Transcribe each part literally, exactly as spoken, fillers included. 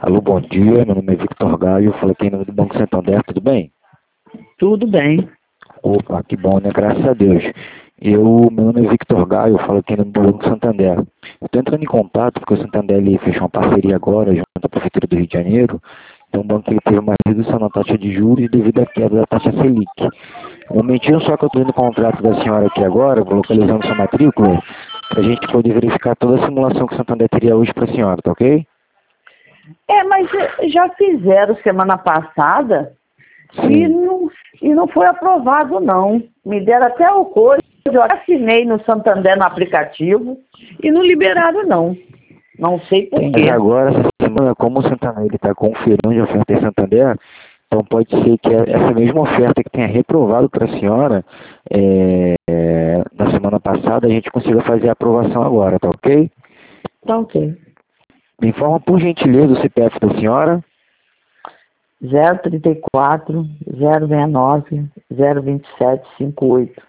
Alô, bom dia. Meu nome é Victor Gaio. Falei aqui em nome do Banco Santander. Tudo bem? Tudo bem. Opa, que bom, né? Graças a Deus. Eu, meu nome é Victor Gaio. Falo aqui em nome do Banco Santander. Estou entrando em contato porque o Santander ele fechou uma parceria agora junto à Prefeitura do Rio de Janeiro. Então o banco ele teve uma redução na taxa de juros devido à queda da taxa Selic. Um momentinho só que eu estou vendo o contrato da senhora aqui agora, vou localizando sua matrícula, para a gente poder verificar toda a simulação que o Santander teria hoje para a senhora, tá ok? É, mas eh, já fizeram semana passada e Sim. não, e não foi aprovado, não. Me deram até o coisa, eu assinei no Santander no aplicativo e não liberaram, não. Não sei por Tem, mas quê. agora, essa semana, como o Santander está conferindo a oferta em Santander, então pode ser que essa mesma oferta que tenha reprovado para a senhora é, é, na semana passada, a gente consiga fazer a aprovação agora, tá ok? Tá ok. Me informa, por gentileza, o C P F da senhora. zero trinta e quatro, zero sessenta e nove, zero vinte e sete, cinquenta e oito.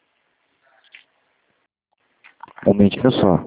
Um momentinho só.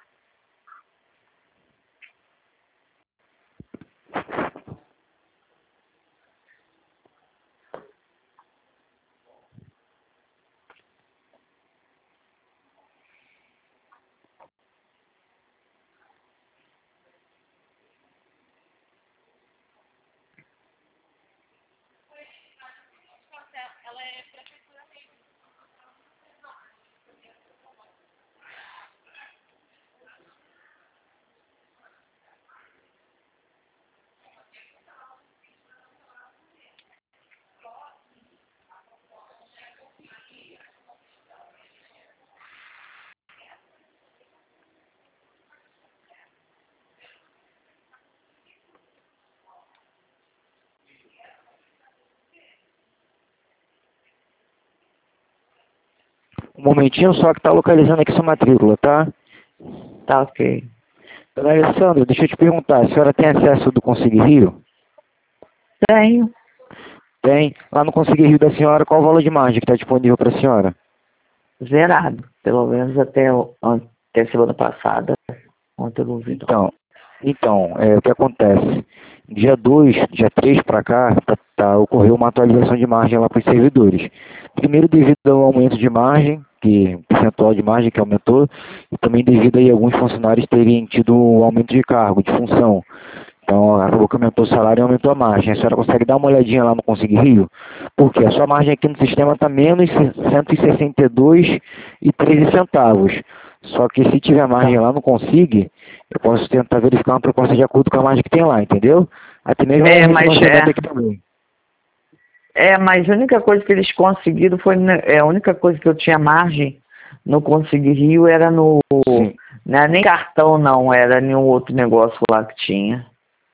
Um momentinho só que está localizando aqui sua matrícula, tá? Tá ok. Dona Alessandra, deixa eu te perguntar, a senhora tem acesso do Consigue Rio? Tenho. Tem. Lá no Consigue Rio da senhora, qual o valor de margem que está disponível para a senhora? Zerado. Pelo menos até, o- até semana passada. Ontem eu não vi, não. Então, então é, o que acontece? Dia dois, dia três para cá, tá, tá, ocorreu uma atualização de margem lá para os servidores. Primeiro devido ao aumento de margem, que percentual de margem que aumentou, e também devido aí a alguns funcionários terem tido um aumento de cargo, de função. Então, acabou que aumentou o salário e aumentou a margem. A senhora consegue dar uma olhadinha lá no Consigue Rio? Porque a sua margem aqui no sistema está menos cento e sessenta e dois reais e treze centavos. Só que se tiver margem Tá. lá no Consigue, eu posso tentar verificar uma proposta de acordo com a margem que tem lá, entendeu? Até mesmo É, um mas refinanciamento aqui é. também. É, mas a única coisa que eles conseguiram foi, né, é, a única coisa que eu tinha margem no Consegui Rio era no, Sim. não era nem cartão não, era nenhum outro negócio lá que tinha.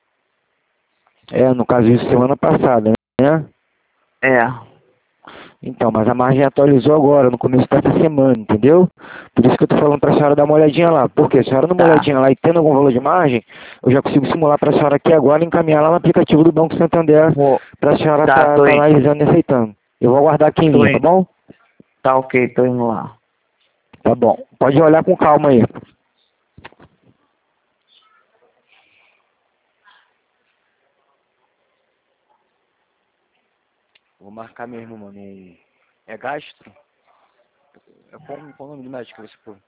É, no caso isso semana passada, né? É, Então, mas a margem atualizou agora, no começo dessa semana, entendeu? Por isso que eu tô falando pra senhora dar uma olhadinha lá. Porque se a senhora dar uma tá. olhadinha lá e tendo algum valor de margem, eu já consigo simular pra senhora aqui agora e encaminhar lá no aplicativo do Banco Santander Vou, pra senhora tá, tá, tô tá indo, analisando e aceitando. Eu vou aguardar aqui em tô linha, tá indo, bom? tá ok, tô indo lá. Tá bom. Pode olhar com calma aí. Vou marcar mesmo, mano. É gastro? É qual, qual o nome do médico que você for?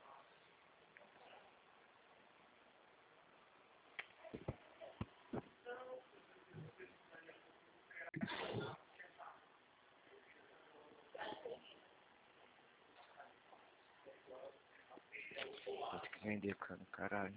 Vou ter que vender, cara. Caralho.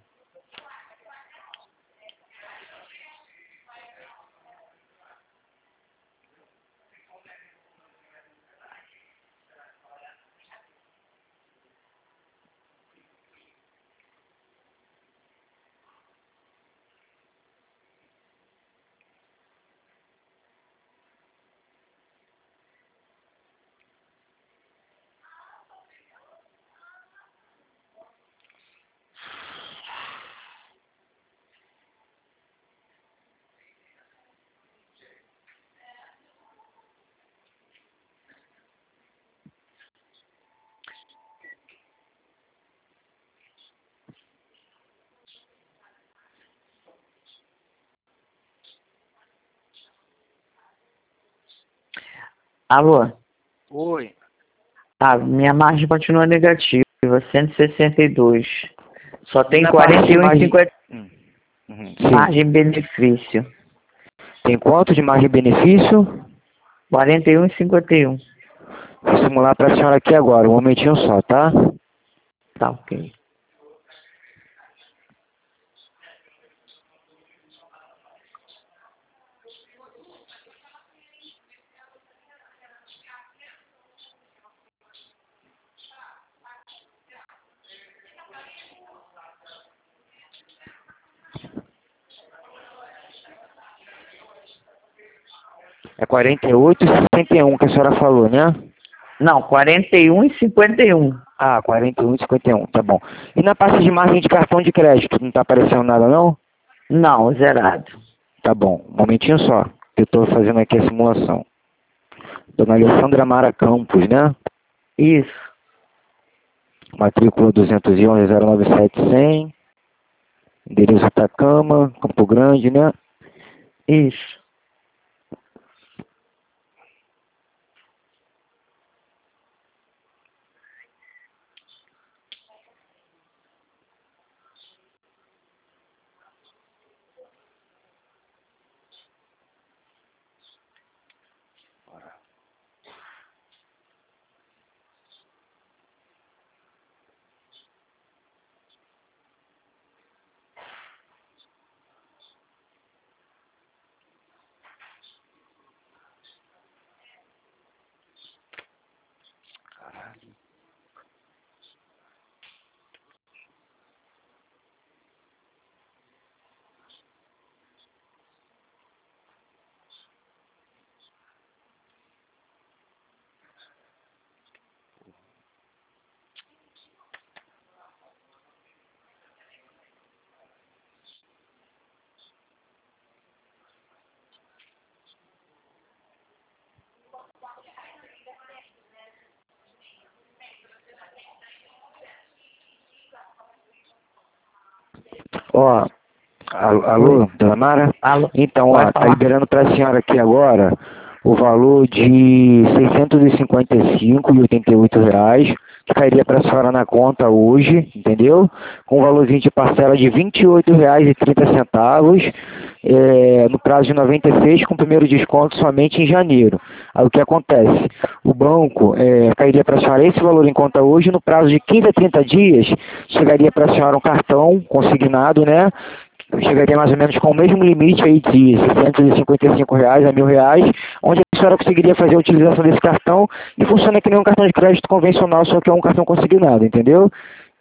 Alô? Oi. Ah, minha margem continua negativa, cento e sessenta e dois. Só tem Na parte quarenta de e um e margem... cinquenta. Hum, uhum, sim. Margem benefício. Tem quanto de margem de benefício? quarenta e um e cinquenta e um. Vou simular para a senhora aqui agora, um momentinho só, tá? Tá ok. É quarenta e oito e sessenta e um que a senhora falou, né? Não, quarenta e um e cinquenta e um. Ah, quarenta e um e cinquenta e um, tá bom. E na parte de margem de cartão de crédito, não tá aparecendo nada não? Não, zerado. Tá bom, um momentinho só, que eu tô fazendo aqui a simulação. Dona Alessandra Mara Campos, né? Isso. Matrícula duzentos e onze zero nove sete cem. Endereço Atacama, Campo Grande, né? Isso. Ó, al- alô, dona Mara? Alô? Então, Pode ó, tá falar. liberando para a senhora aqui agora o valor de seiscentos e cinquenta e cinco e oitenta e oito reais, que cairia para a senhora na conta hoje, entendeu? Com um valorzinho de parcela de vinte e oito reais e trinta centavos, é, no prazo de noventa e seis, com o primeiro desconto somente em janeiro. Aí o que acontece? O banco é, cairia para a senhora esse valor em conta hoje, no prazo de quinze a trinta dias, chegaria para a senhora um cartão consignado, né? Chegaria mais ou menos com o mesmo limite aí de seiscentos e cinquenta e cinco reais a mil reais, onde a senhora conseguiria fazer a utilização desse cartão e funciona que nem um cartão de crédito convencional, só que é um cartão consignado, entendeu?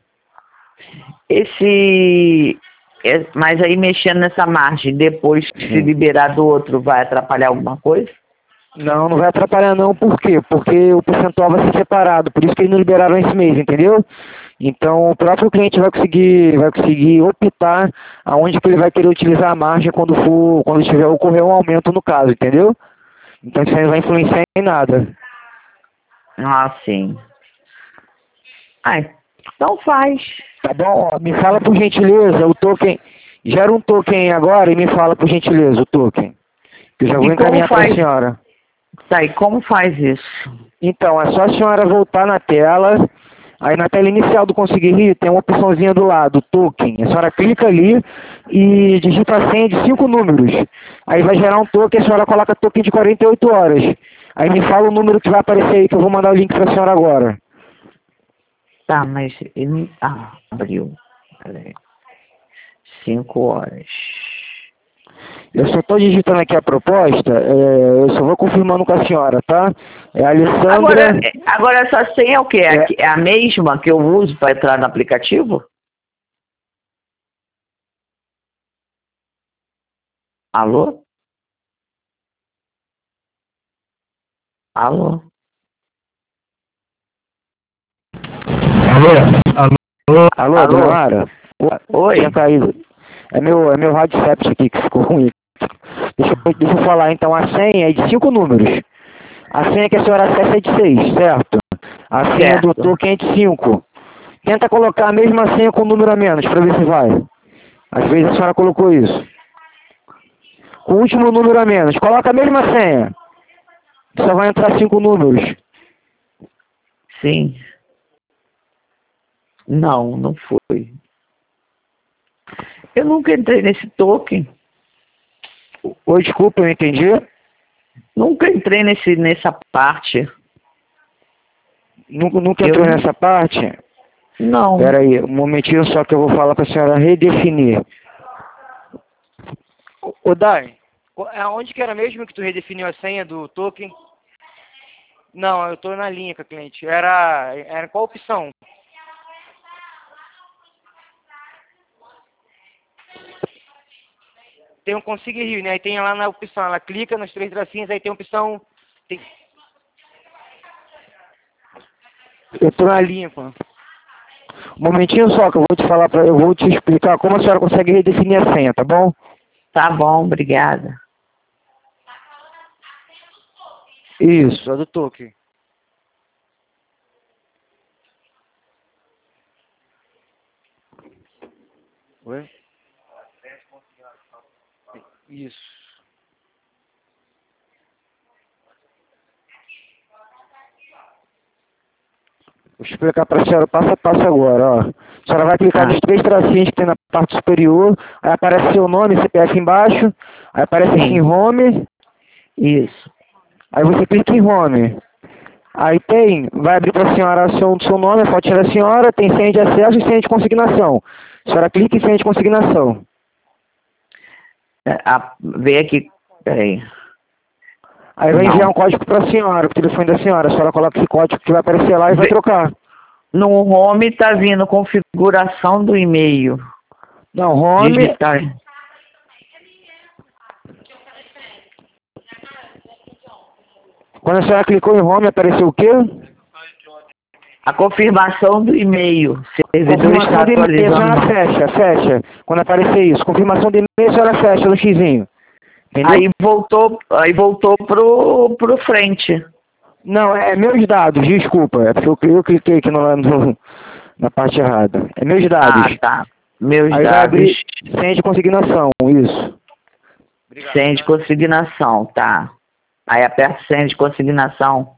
Esse. é- Mas aí mexendo nessa margem, depois que se Sim. liberar do outro, vai atrapalhar alguma coisa? Não, não vai atrapalhar não, por quê? Porque o percentual vai ser separado, por isso que eles não liberaram esse mês, entendeu? Então o próprio cliente vai conseguir, vai conseguir optar aonde que ele vai querer utilizar a margem quando for, quando tiver ocorrer um aumento no caso, entendeu? Então isso aí não vai influenciar em nada. Ah, sim. Ah, então faz. Tá bom? Ó, me fala por gentileza o token, gera um token agora e me fala por gentileza o token, que eu já vou E como encaminhar para a faz? senhora. Tá, e como faz isso? Então, é só a senhora voltar na tela. Aí na tela inicial do Conseguir Rir tem uma opçãozinha do lado, token. A senhora clica ali e digita a senha de cinco números. Aí vai gerar um token, a senhora coloca token de quarenta e oito horas. Aí me fala o número que vai aparecer aí, que eu vou mandar o link para a senhora agora. Tá, mas ele. Ah, abriu. Peraí. Cinco horas. Eu só estou digitando aqui a proposta, é, eu só vou confirmando com a senhora, tá? É a Agora, Alessandra... agora essa senha é o quê? É É, a que- é a mesma que eu uso para entrar no aplicativo? Alô? Alô? alô? Alô? Alô, dona Alô? Lara? O- Tinha Oi? caído. É meu, é meu headset aqui que ficou ruim. Deixa eu, deixa eu falar então, a senha é de cinco números. A senha que a senhora acessa é de seis, certo? A senha do Certo. token é de cinco. Tenta colocar a mesma senha com um número a menos, para ver se vai. Às vezes a senhora colocou isso. Com o último número a menos. Coloca a mesma senha. Só vai entrar cinco números. Sim. Não, não foi. Eu nunca entrei nesse token. Oi, desculpa, eu não entendi. Nunca entrei nesse, nessa parte. Nunca, nunca entrou Eu... nessa parte? Não. Espera aí, um momentinho só que eu vou falar para a senhora redefinir. Ô, Dai, aonde que era mesmo que tu redefiniu a senha do token? Não, eu estou na linha com a cliente. Era, era qual opção? Tem um conseguir, né? Aí tem lá na opção, ela clica nos três tracinhos, aí tem a opção... Tem... Eu estou na linha, pô. Um momentinho só que eu vou te falar, pra, eu vou te explicar como a senhora consegue redefinir a senha, tá bom? Tá bom, obrigada. Isso, a do token. Oi? Isso. Vou explicar para a senhora passo a passo agora, ó. A senhora vai clicar Ah. nos três tracinhos que tem na parte superior, aí aparece seu nome, C P F embaixo, aí aparece aqui em Home. Isso. Aí você clica em Home. Aí tem, vai abrir para a senhora seu, seu nome, a fotinha da senhora, tem senha de acesso e senha de consignação. A senhora clica em senha de consignação. É, a, vê aqui, peraí. Aí vai Não. enviar um código para a senhora, pro telefone da senhora. A senhora coloca esse código que vai aparecer lá e vai vê, trocar. no home tá vindo configuração do e-mail. Não, Home... Digitar. Quando a senhora clicou em Home, apareceu o quê? A confirmação do e-mail. Servidor está Confirmação de e-mail, a atualizando. senhora fecha, fecha. Quando aparecer isso, confirmação de e-mail, a senhora fecha no xizinho. Entendeu? Aí voltou, aí voltou pro, pro frente. Não, é meus dados, desculpa. É porque eu, eu cliquei aqui no, no, na parte errada. É meus dados. Ah, tá. Meus Aí vai dados. abrir senha de consignação, isso. Obrigado, Senha de tá? consignação, tá. Aí aperta senha de consignação.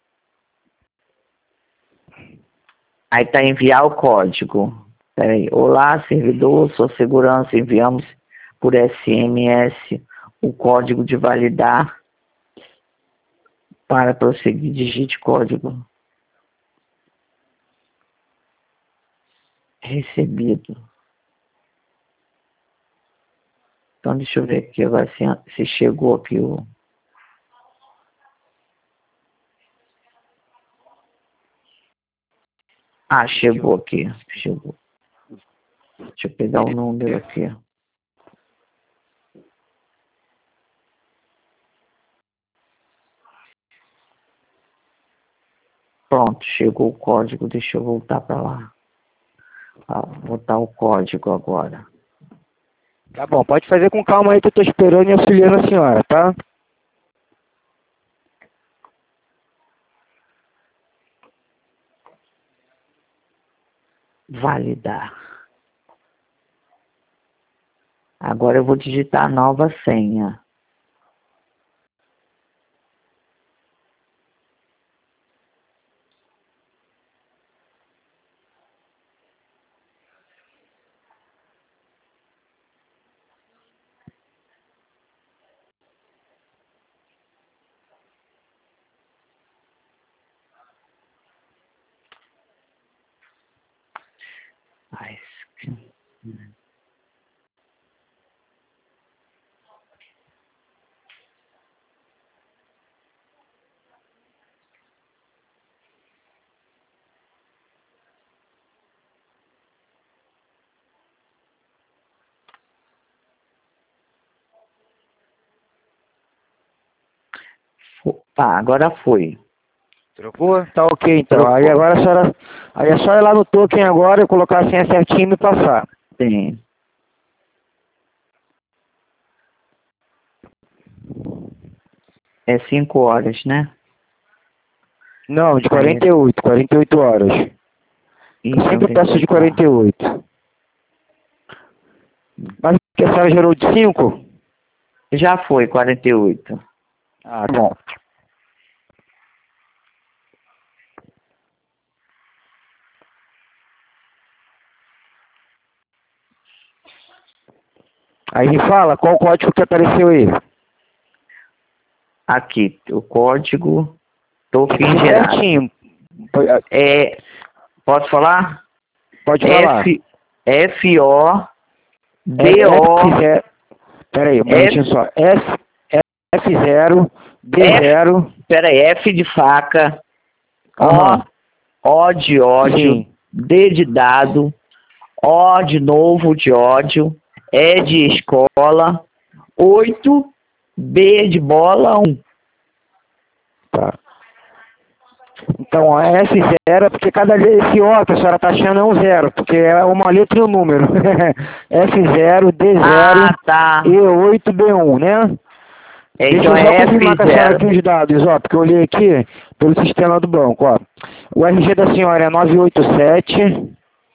Aí tá enviar o código. Peraí. Olá, servidor, sou segurança. Enviamos por S M S o código de validar. Para prosseguir, digite código. Recebido. Então deixa eu ver aqui agora se, se chegou aqui o... Ah, chegou aqui. Chegou. Deixa eu pegar o número aqui. Pronto, chegou o código. Deixa eu voltar para lá. Ah, vou botar o código agora. Tá bom, pode fazer com calma aí que eu tô esperando e auxiliando a senhora, tá? Validar. Agora eu vou digitar a nova senha. Ai, tá, agora foi. Trocou? Tá ok, então. Trocou. Aí agora a senhora... Aí é só ir lá no token agora e colocar a senha certinha e me passar. Tem. É cinco horas, né? Não, de quarenta e oito, quarenta e oito horas. Eu sempre peço de quarenta e oito. Mas que a senhora gerou de cinco? Já foi, quarenta e oito. Ah, bom. Aí me fala qual o código que apareceu aí. Aqui, o código token gerado. Certinho. É, posso falar? Pode falar. F, F O É D O F zero. Pera aí, um F, momentinho só. F, F zero, D F, zero. peraí, F de faca, O, Aham. O de ódio, Sim. D de dado, O de novo de ódio, E de escola, oito, B de bola, um. Tá. Então, a F zero é porque cada vez esse O que a senhora está achando é um zero, porque é uma letra e um número. F zero, D zero, Ah, tá. E oito, B um, né? É, Deixa então eu só é confirmar com a senhora aqui F zero. os dados, ó, porque eu olhei aqui pelo sistema do banco, ó. O R G da senhora é nove oito sete,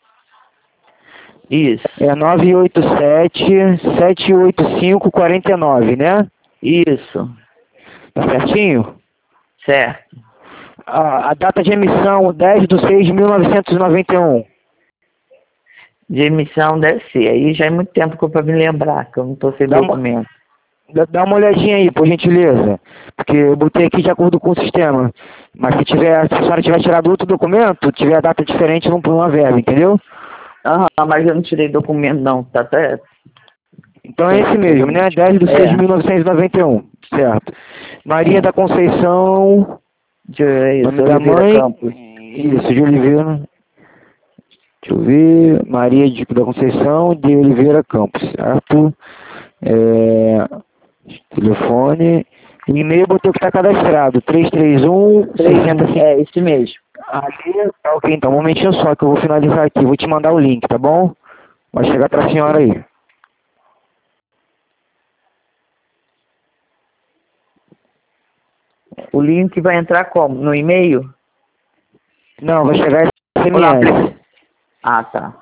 Isso, é nove oito sete, sete oito cinco, quatro nove, né? isso, Tá certinho? certo. A, a data de emissão, dez de seis de mil novecentos e noventa e um. De emissão deve ser. Aí já é muito tempo que eu para me lembrar, que eu não estou sem Dá uma, documento. dá dá uma olhadinha aí, por gentileza. Porque eu botei aqui de acordo com o sistema. Mas se tiver, se a senhora tiver tirado outro documento, tiver a data diferente, não põe uma verba, entendeu? Aham, mas eu não tirei documento não, tá até... Então é esse mesmo, né? dez de seis de É, mil novecentos e noventa e um, certo. Maria é. da Conceição, De, é isso, nome da Oliveira mãe, Campos. isso, de Oliveira. Deixa eu ver, Maria de, da Conceição de Oliveira Campos, certo? É, telefone, e-mail botei que está cadastrado, três três um, Três, um, seis zero cinco. é, esse mesmo. Ali, tá ok, então, um momentinho só que eu vou finalizar aqui, vou te mandar o link, tá bom? Vai chegar para a senhora aí. O link vai entrar como? No e-mail? Não, vai chegar Ou no S M S. aplicativo? Ah, tá.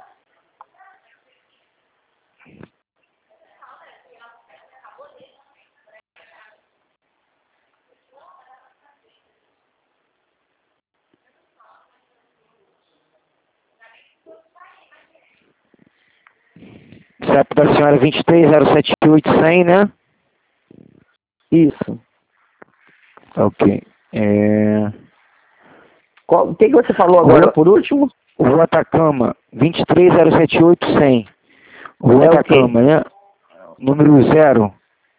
C E P da senhora é vinte e três zero sete oito cem, né? Isso. Ok. É... Qual- O que, que você falou agora Rua, por último? Rua Atacama, vinte e três zero sete oito cem. Rua É o quê? Atacama, né? Número zero.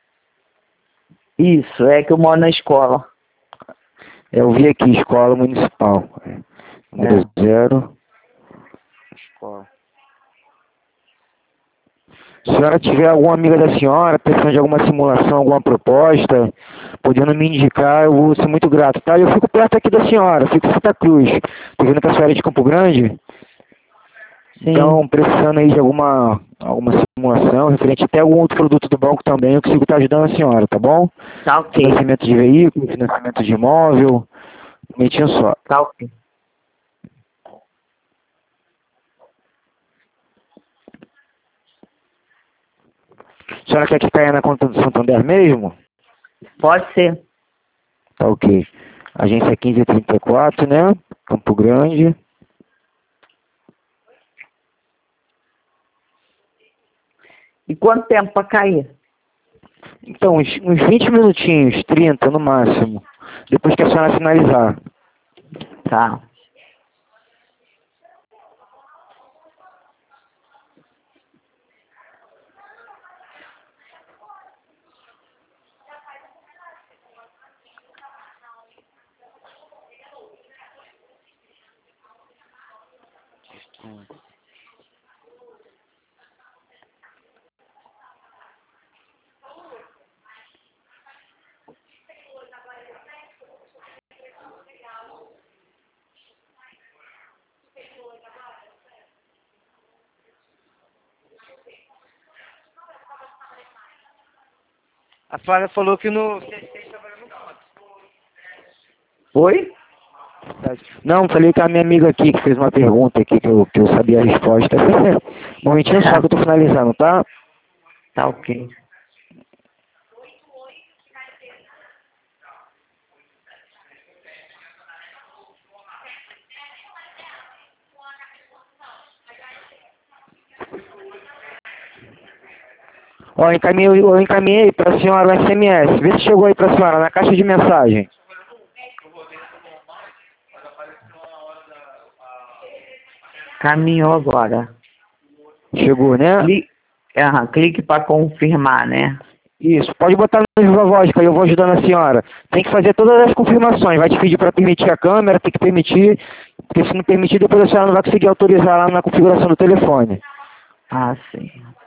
Isso, é que eu moro na escola. Eu vi aqui, Escola Municipal. Número É. zero. Escola. Se a senhora tiver alguma amiga da senhora, precisando de alguma simulação, alguma proposta, podendo me indicar, eu vou ser muito grato, tá? Eu fico perto aqui da senhora, fico em Santa Cruz. Tô vendo que a senhora é de Campo Grande. Sim, Então, precisando aí de alguma, alguma simulação, referente até algum outro produto do banco também, eu consigo estar ajudando a senhora, tá bom? tá ok. Financiamento de veículo, financiamento de imóvel, um momentinho só. Tá ok. A senhora quer que caia na conta do Santander mesmo? Pode ser. Tá ok. Agência quinze trinta e quatro, né? Campo Grande. E quanto tempo para cair? Então, uns, uns vinte minutinhos, trinta no máximo. Depois que a senhora finalizar. Tá. A Flávia falou que no... Oi? Não, falei com a minha amiga aqui que fez uma pergunta aqui que eu, que eu sabia a resposta. Um momentinho só que eu tô finalizando, tá? Tá ok. Ó, eu encaminhei, eu encaminhei para a senhora o S M S. Vê se chegou aí para a senhora, na caixa de mensagem. Caminhou agora. Chegou, né? Clique, aham, clique para confirmar, né? Isso, pode botar no viva voz, que aí eu vou ajudando a senhora. Tem que fazer todas as confirmações. Vai te pedir para permitir a câmera, tem que permitir. Porque se não permitir, depois a senhora não vai conseguir autorizar lá na configuração do telefone. Ah, sim.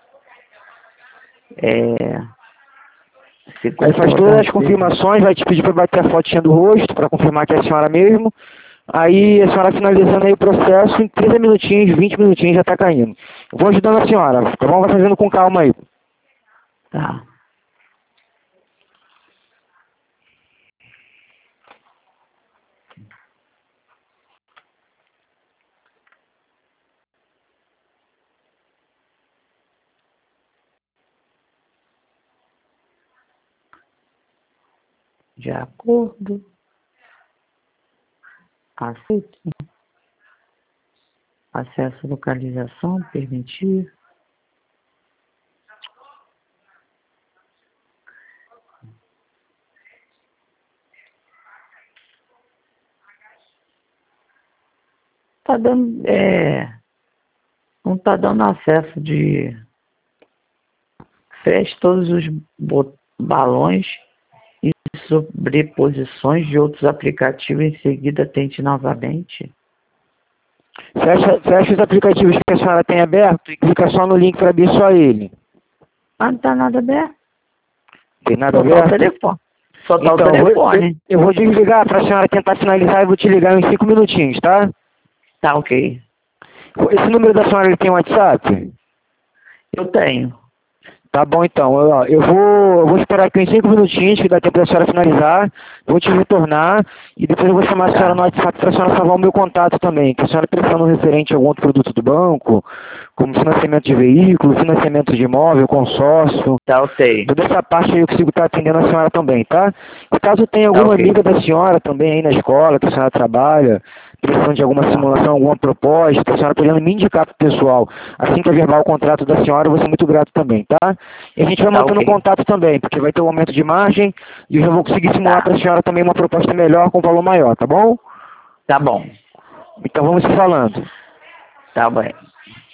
É... Se Aí faz todas as confirmações, vai te pedir para bater a fotinha do rosto, para confirmar que é a senhora mesmo. Aí a senhora finalizando aí o processo, em trinta minutinhos, vinte minutinhos já está caindo. Eu vou ajudando a senhora, tá bom? Vai fazendo com calma aí. Tá. De acordo. Aceito. Acesso à localização, permitir. Tá dando, é, não tá dando acesso de, feche todos os balões e sobreposições de outros aplicativos, em seguida tente novamente. Fecha, fecha os aplicativos que a senhora tem aberto e clica só no link para abrir só ele. Ah, não tá nada aberto. Tem nada Só tá o aberto? telefone. Só tá Então, o telefone. eu, eu vou desligar para a senhora tentar finalizar e vou te ligar em cinco minutinhos, tá? Tá ok. Esse número da senhora ele tem WhatsApp? Eu tenho. Tá bom então, eu, ó, eu, vou, eu vou esperar aqui em cinco minutinhos, que dá tempo da senhora finalizar, vou te retornar e depois eu vou chamar a senhora no WhatsApp para a senhora salvar o meu contato também, que a senhora pensando referente a algum outro produto do banco, como financiamento de veículo, financiamento de imóvel, consórcio. Tá ok. Toda essa parte aí eu consigo estar atendendo a senhora também, tá? E caso tenha alguma Tá okay. amiga da senhora também aí na escola, que a senhora trabalha, precisando de alguma simulação, alguma proposta, a senhora podendo me indicar para o pessoal, assim que eu verbal o contrato da senhora, eu vou ser muito grato também, tá? E a gente vai Tá mantendo okay. contato também, porque vai ter um aumento de margem e eu já vou conseguir simular Tá. para a senhora também uma proposta melhor, com valor maior, tá bom? Tá bom. Então vamos se falando. Tá bem.